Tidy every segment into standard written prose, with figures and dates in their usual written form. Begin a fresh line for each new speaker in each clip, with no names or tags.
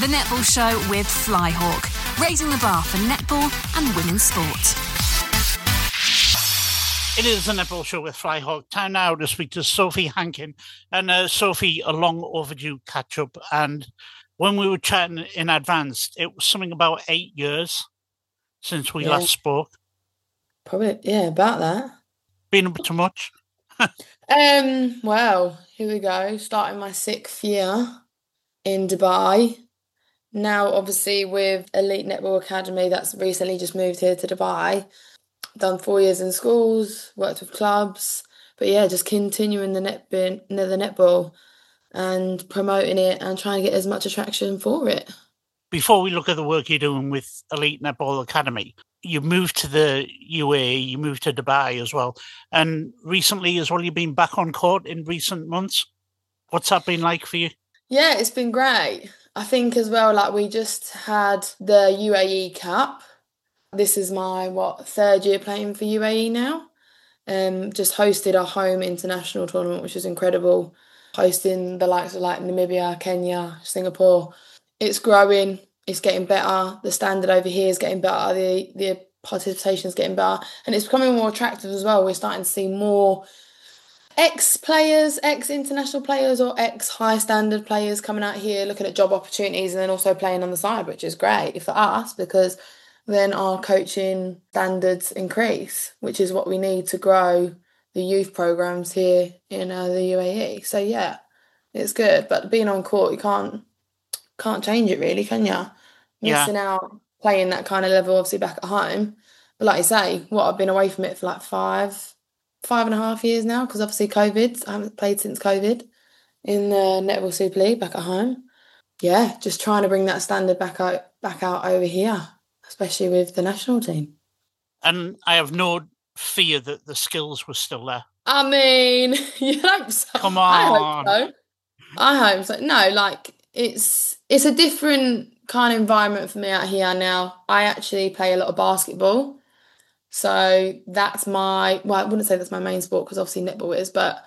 The Netball Show with Flyhawk, raising the bar for netball and women's sport.
It is the Netball Show with Flyhawk. Time now to speak to Sophie Hankin. And Sophie, a long overdue catch-up. And when we were chatting in advance, it was something about 8 years since we last spoke.
Probably, about that.
Been a bit too much?
Well, here we go. Starting my 6th year in Dubai. Now, obviously, with Elite Netball Academy, that's recently just moved here to Dubai. Done 4 years in schools, worked with clubs. But yeah, just continuing the netball and promoting it and trying to get as much attraction for it.
Before we look at the work you're doing with Elite Netball Academy, you moved to the UAE, you moved to Dubai as well. And recently as well, you've been back on court in recent months. What's that been like for you?
Yeah, it's been great. I think as well, like we just had the UAE Cup. This is my, 3rd year playing for UAE now. Just hosted a home international tournament, which was incredible. Hosting the likes of like Namibia, Kenya, Singapore. It's growing. It's getting better. The standard over here is getting better. The participation is getting better. And it's becoming more attractive as well. We're starting to see more ex-players, ex-international players or ex-high standard players coming out here looking at job opportunities and then also playing on the side, which is great for us because then our coaching standards increase, which is what we need to grow the youth programs here in the UAE. So yeah, it's good. But being on court, you can't change it really, can you? Missing out playing that kind of level, obviously back at home. But like I say, I've been away from it for like 5.5 years now because obviously COVID. I haven't played since COVID in the Netball Super League back at home. Yeah, just trying to bring that standard back out over here, especially with the national team.
And I have no fear that the skills were still there.
I mean, you hope so.
Come on.
I hope so. No, like it's a different kind of environment for me out here now. I actually play a lot of basketball. So that's I wouldn't say that's my main sport because obviously netball is, but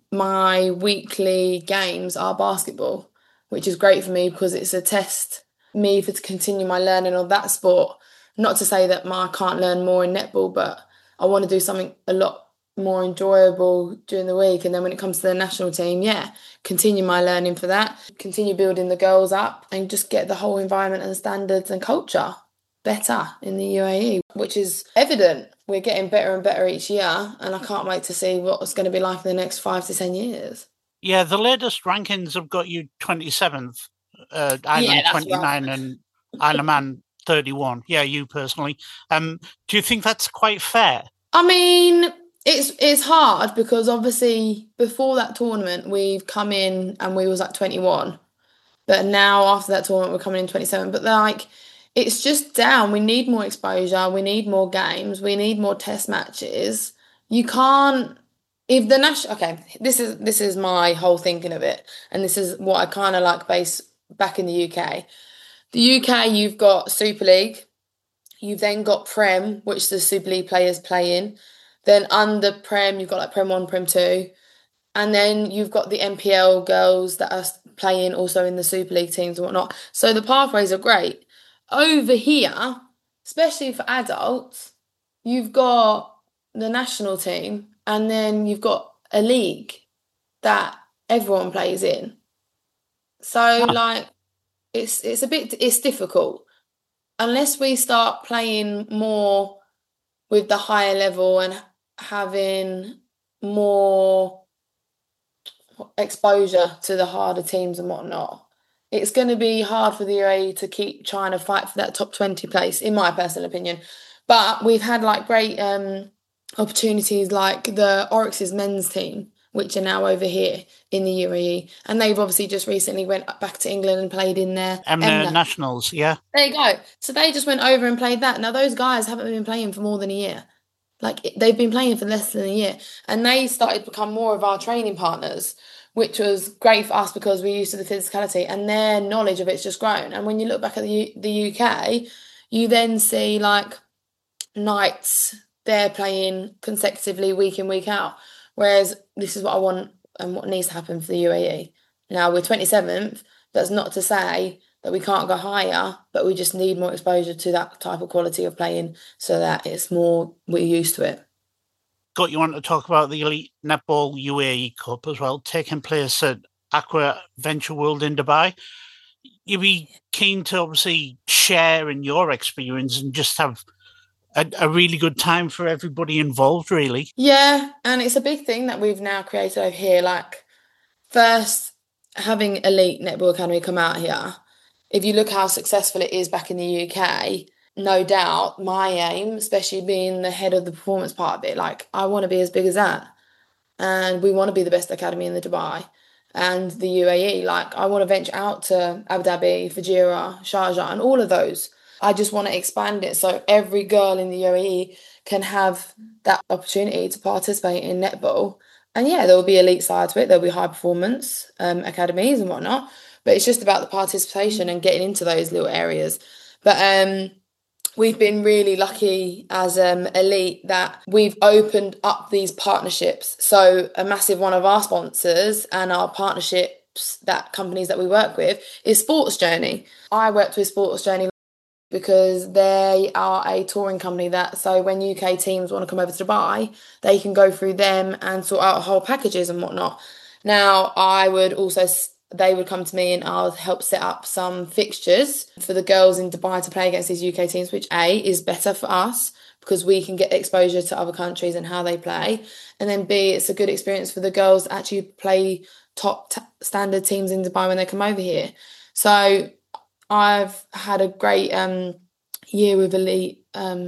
my weekly games are basketball, which is great for me because it's a test me to continue my learning of that sport. Not to say that I can't learn more in netball, but I want to do something a lot more enjoyable during the week. And then when it comes to the national team, continue my learning for that, continue building the girls up and just get the whole environment and standards and culture better in the UAE, which is evident. We're getting better and better each year, and I can't wait to see what it's going to be like in the next 5 to 10 years.
Yeah, the latest rankings have got you 27th, Ireland 29 and Isle of Man 31. Yeah, you personally. Do you think that's quite fair?
I mean, it's hard because obviously before that tournament we've come in and we was like 21, but now after that tournament we're coming in 27. But like, it's just down. We need more exposure. We need more games. We need more test matches. You can't. If the national. Okay, this is my whole thinking of it, and this is what I kind of like base back in the UK. The UK, you've got Super League. You've then got Prem, which the Super League players play in. Then under Prem, you've got like Prem 1, Prem 2. And then you've got the NPL girls that are playing also in the Super League teams and whatnot. So the pathways are great. Over here, especially for adults, you've got the national team and then you've got a league that everyone plays in. So like it's difficult. Unless we start playing more with the higher level and having more exposure to the harder teams and whatnot, it's going to be hard for the UAE to keep trying to fight for that top 20 place, in my personal opinion. But we've had like great opportunities like the Oryx's men's team, which are now over here in the UAE. And they've obviously just recently went back to England and played in their
EMNA Nationals, yeah.
There you go. So they just went over and played that. Now, those guys haven't been playing for more than a year. Like, they've been playing for less than a year. And they started to become more of our training partners, which was great for us because we're used to the physicality and their knowledge of it's just grown. And when you look back at the UK, you then see, like, Knights, they're playing consecutively week in, week out. Whereas this is what I want and what needs to happen for the UAE. Now, we're 27th. That's not to say that we can't go higher, but we just need more exposure to that type of quality of playing so that it's more, we're used to it.
Got you on to talk about the Elite Netball UAE Cup as well, taking place at Aqua Venture World in Dubai. You'd be keen to obviously share in your experience and just have a really good time for everybody involved, really.
Yeah, and it's a big thing that we've now created over here. Like, first, having Elite Netball Academy come out here, if you look how successful it is back in the UK, no doubt my aim, especially being the head of the performance part of it, like, I want to be as big as that. And we want to be the best academy in the Dubai and the UAE. Like, I want to venture out to Abu Dhabi, Fujairah, Sharjah, and all of those. I just want to expand it so every girl in the UAE can have that opportunity to participate in netball. And yeah, there will be elite side to it. There'll be high performance academies and whatnot. But it's just about the participation and getting into those little areas. But we've been really lucky as Elite that we've opened up these partnerships. So a massive one of our sponsors and our partnerships, that companies that we work with, is Sports Journey. I worked with Sports Journey because they are a touring company that, so when UK teams want to come over to Dubai, they can go through them and sort out whole packages and whatnot. Now, they would come to me and I'll help set up some fixtures for the girls in Dubai to play against these UK teams, which A, is better for us because we can get exposure to other countries and how they play. And then B, it's a good experience for the girls to actually play top standard teams in Dubai when they come over here. So I've had a great year with Elite,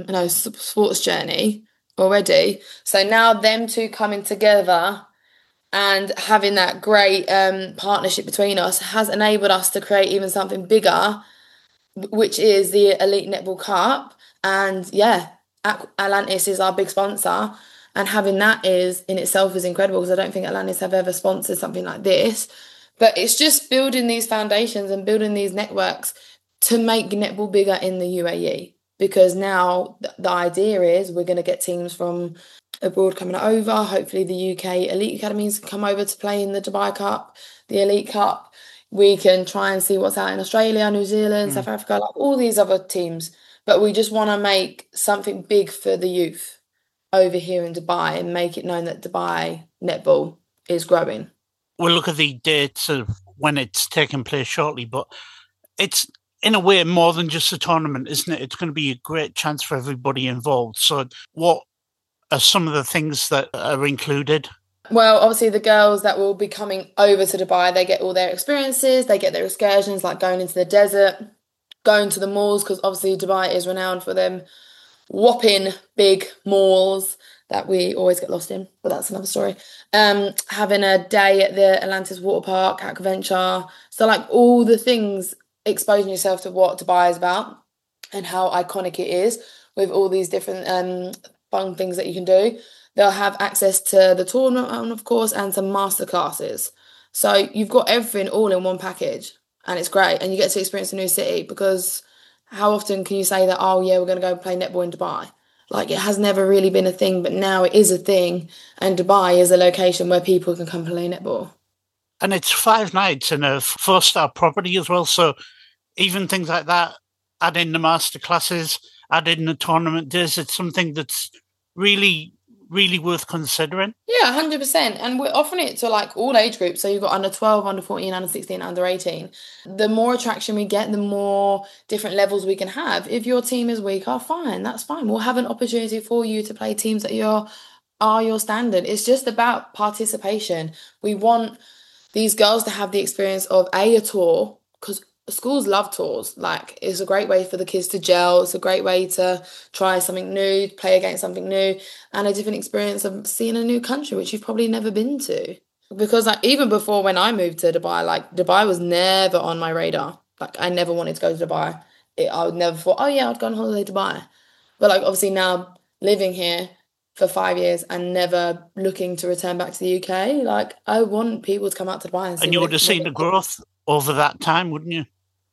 Sports Journey already. So now them two coming together and having that great partnership between us has enabled us to create even something bigger, which is the Elite Netball Cup. And yeah, Atlantis is our big sponsor. And having that in itself is incredible because I don't think Atlantis have ever sponsored something like this. But it's just building these foundations and building these networks to make netball bigger in the UAE. Because now the idea is we're going to get teams from abroad coming over. Hopefully the UK Elite Academies come over to play in the Dubai Cup, the Elite Cup. We can try and see what's out in Australia, New Zealand, South Africa, like all these other teams. But we just want to make something big for the youth over here in Dubai and make it known that Dubai netball is growing.
We'll look at the dates of when it's taking place shortly, but it's in a way more than just a tournament, isn't it? It's going to be a great chance for everybody involved. So what are some of the things that are included?
Well, obviously the girls that will be coming over to Dubai, they get all their experiences, they get their excursions, like going into the desert, going to the malls, because obviously Dubai is renowned for them whopping big malls that we always get lost in, but that's another story. Having a day at the Atlantis Water Park, Aqua Venture. So like all the things, exposing yourself to what Dubai is about and how iconic it is with all these different fun things that you can do. They'll have access to the tournament, of course, and some master classes. So you've got everything all in one package and it's great. And you get to experience a new city because how often can you say that, oh yeah, we're going to go play netball in Dubai? Like, it has never really been a thing, but now it is a thing. And Dubai is a location where people can come play netball.
And it's 5 nights in a 4-star property as well. So even things like that, add in the master classes, add in the tournament days, it's something that's really, really worth considering.
Yeah, 100%. And we're offering it to like all age groups. So you've got under 12, under 14, under 16, under 18. The more attraction we get, the more different levels we can have. If your team is weaker, fine, that's fine. We'll have an opportunity for you to play teams that are your standard. It's just about participation. We want these girls to have the experience of a tour, because schools love tours. Like, it's a great way for the kids to gel. It's a great way to try something new, play against something new, and a different experience of seeing a new country, which you've probably never been to. Because like, even before when I moved to Dubai, like Dubai was never on my radar. Like, I never wanted to go to Dubai. I would never thought, oh yeah, I'd go on holiday to Dubai. But like, obviously now living here for 5 years and never looking to return back to the UK, like, I want people to come out to Dubai and see.
And you would have seen the growth over that time, wouldn't you?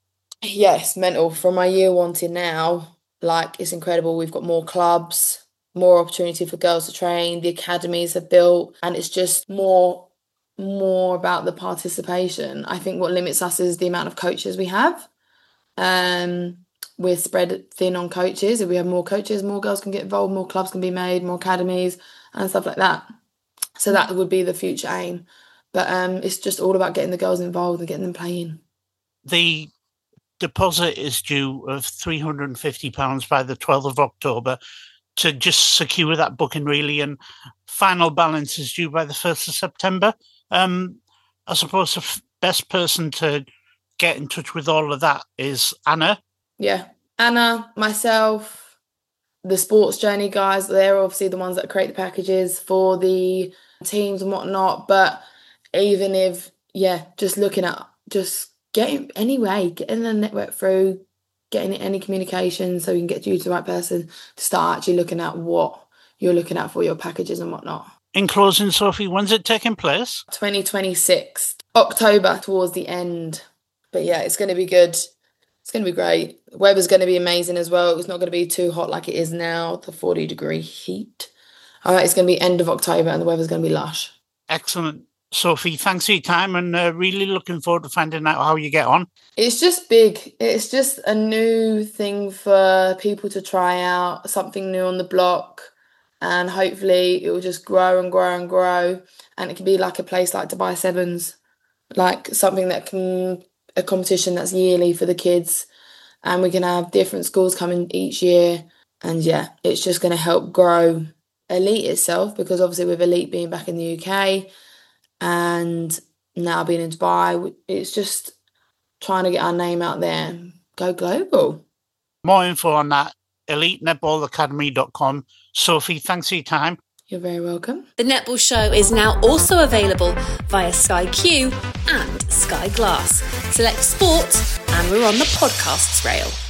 Yes, mental. From my year 1 to now, like, it's incredible. We've got more clubs, more opportunity for girls to train. The academies are built, and it's just more about the participation. I think what limits us is the amount of coaches we have. We're spread thin on coaches. If we have more coaches, more girls can get involved, more clubs can be made, more academies and stuff like that. So that would be the future aim. But it's just all about getting the girls involved and getting them playing.
The deposit is due of £350 by the 12th of October to just secure that booking, really, and final balance is due by the 1st of September. I suppose the best person to get in touch with all of that is Anna.
Yeah, Anna, myself, the Sports Journey guys, they're obviously the ones that create the packages for the teams and whatnot. But even if, just looking at, just getting the network through, getting any communication so we can get you to the right person to start actually looking at what you're looking at for your packages and whatnot.
In closing, Sophie, when's it taking place?
2026, October, towards the end. But yeah, it's going to be good. It's going to be great. The weather's going to be amazing as well. It's not going to be too hot like it is now, the 40-degree heat. All right, it's going to be end of October and the weather's going to be lush.
Excellent. Sophie, thanks for your time and really looking forward to finding out how you get on.
It's just big. It's just a new thing for people to try out, something new on the block, and hopefully it will just grow and grow and grow, and it can be like a place like Dubai Sevens, like something that can, a competition that's yearly for the kids, and we can have different schools coming each year, and it's just going to help grow Elite itself, because obviously with Elite being back in the UK and now being in Dubai, it's just trying to get our name out there, go global.
More info on that, elitenetballacademy.com. Sophie, thanks for your time.
You're very welcome.
The Netball Show is now also available via Sky Q and Sky Glass. Select sport and we're on the podcasts rail.